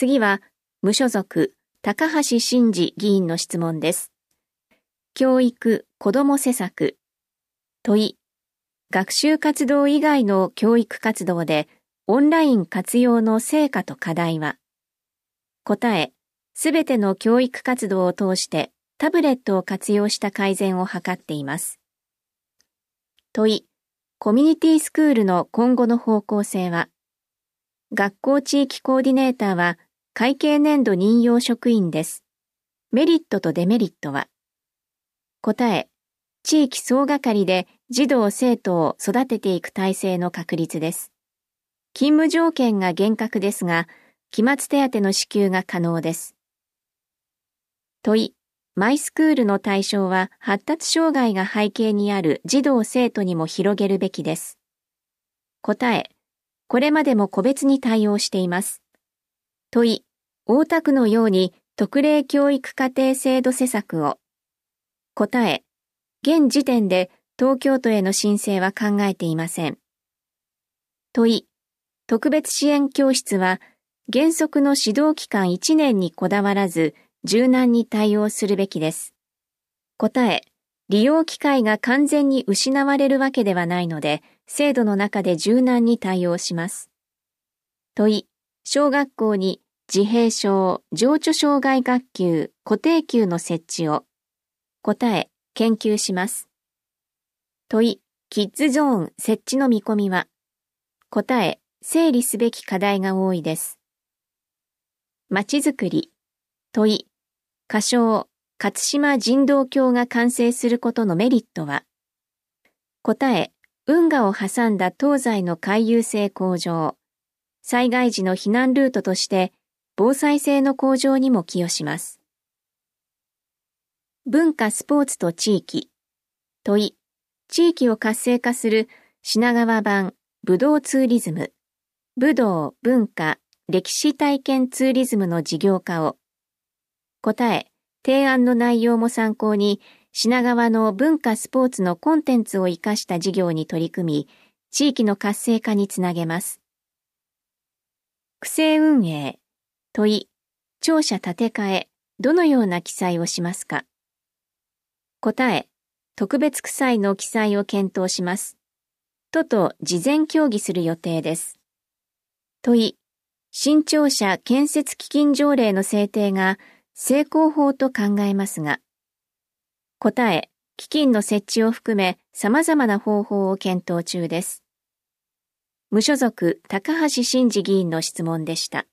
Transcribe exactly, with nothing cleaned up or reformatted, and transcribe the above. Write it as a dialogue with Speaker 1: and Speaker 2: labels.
Speaker 1: 次は、無所属、高橋真嗣議員の質問です。教育・子ども施策。問い、学習活動以外の教育活動でオンライン活用の成果と課題は。答え、すべての教育活動を通してタブレットを活用した改善を図っています。問い、コミュニティスクールの今後の方向性は。学校地域コーディネーターは会計年度任用職員です。メリットとデメリットは。答え、地域総がかりで児童生徒を育てていく体制の確立です。勤務条件が厳格ですが、期末手当の支給が可能です。問い、マイスクールの対象は発達障害が背景にある児童生徒にも広げるべきです。答え、これまでも個別に対応しています。問い、大田区のように特例教育課程制度施策を。答え、現時点で東京都への申請は考えていません。問い、特別支援教室は原則の指導期間いちねんにこだわらず柔軟に対応するべきです。答え、利用機会が完全に失われるわけではないので、制度の中で柔軟に対応します。問い、小学校に自閉症、情緒障害学級、固定級の設置を。答え、研究します。問い、キッズゾーン設置の見込みは。答え、整理すべき課題が多いです。まちづくり。問い、仮称、勝島人道橋が完成することのメリットは。答え、運河を挟んだ東西の回遊性向上。災害時の避難ルートとして、防災性の向上にも寄与します。文化・スポーツと地域。問い、地域を活性化する品川版武道ツーリズム、武道・文化・歴史体験ツーリズムの事業化を。答え、提案の内容も参考に、品川の文化・スポーツのコンテンツを生かした事業に取り組み、地域の活性化につなげます。区政運営。問い、庁舎建て替え、どのような記載をしますか。答え、特別区歳の記載を検討します。都と事前協議する予定です。問い、新庁舎建設基金条例の制定が成功法と考えますが。答え、基金の設置を含め様々な方法を検討中です。無所属高橋真嗣議員の質問でした。